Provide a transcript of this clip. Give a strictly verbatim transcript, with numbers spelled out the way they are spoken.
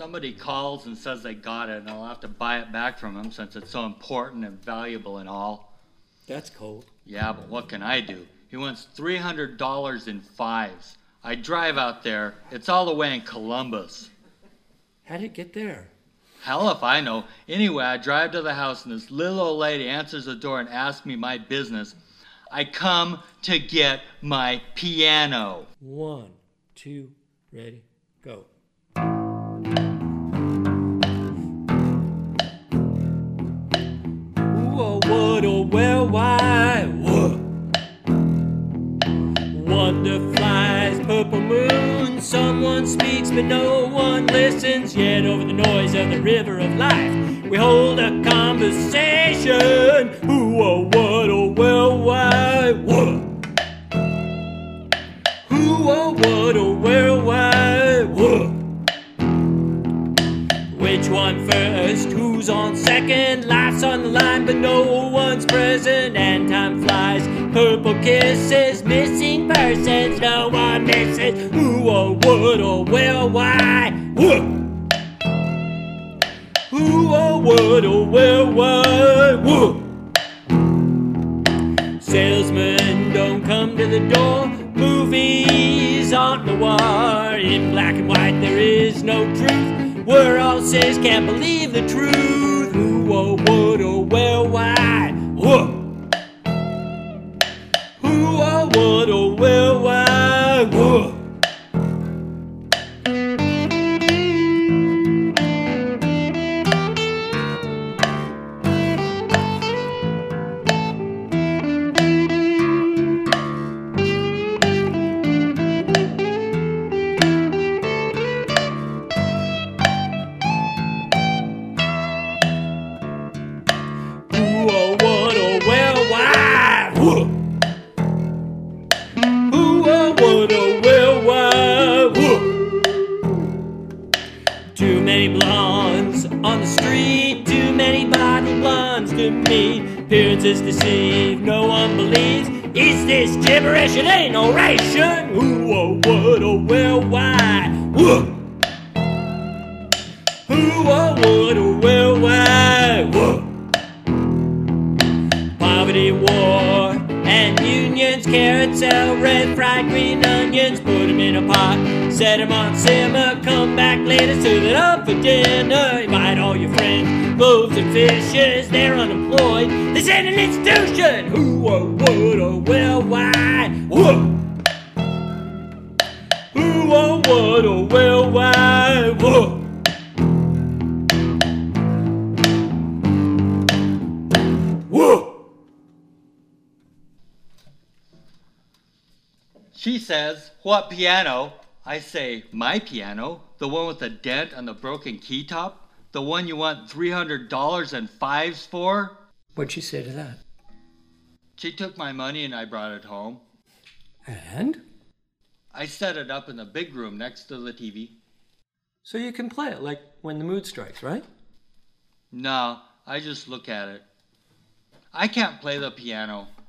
Somebody calls and says they got it, and I'll have to buy it back from him since it's so important and valuable and all. That's cold. Yeah, but what can I do? He wants three hundred dollars in fives. I drive out there. It's all the way in Columbus. How'd it get there? Hell if I know. Anyway, I drive to the house, and this little old lady answers the door and asks me my business. I come to get my piano. One, two, ready, go. Whoa, what, oh, well, why, what? Wonder flies, purple moon, someone speaks but no one listens. Yet over the noise of the river of life we hold a conversation. Who, oh, what, oh, well, why, what? Who, oh, what, oh, well, why, what? Which one first? Who's on second? Life's on the line but no one's present, and time flies. Purple kisses, missing persons, no one misses. Who, oh, what, oh, well, why, what? Who, oh, what, oh, well, why, what? Salesmen don't come to the door. Movies aren't noir. In black and white there is no truth. We're all says can't believe the truth. Who, oh, what, oh, well, why, what? Who, oh, what, oh, well, why, what? Too many blondes on the street, too many bottle blondes to meet. Appearances deceive, no one believes. Is this gibberish? It ain't no ration. Who, oh, what, oh, well, why, what? Who, oh, what, oh, well, why, what? Poverty, war, and unions. Carrots sell red, fried green onions. Put them in a pot, set them on simmer. Come back later, serve it up for dinner. Invite all your friends, loaves and fishes. They're unemployed, this ain't an institution. Who, oh, what, oh, well, why, what? Who, oh, what, oh, well, why, what? Whoa! She says, what piano? I say, my piano, the one with the dent and the broken key top, the one you want three hundred dollars and fives for? What'd she say to that? She took my money and I brought it home. And? I set it up in the big room next to the T V. So you can play it, like when the mood strikes, right? No, I just look at it. I can't play the piano.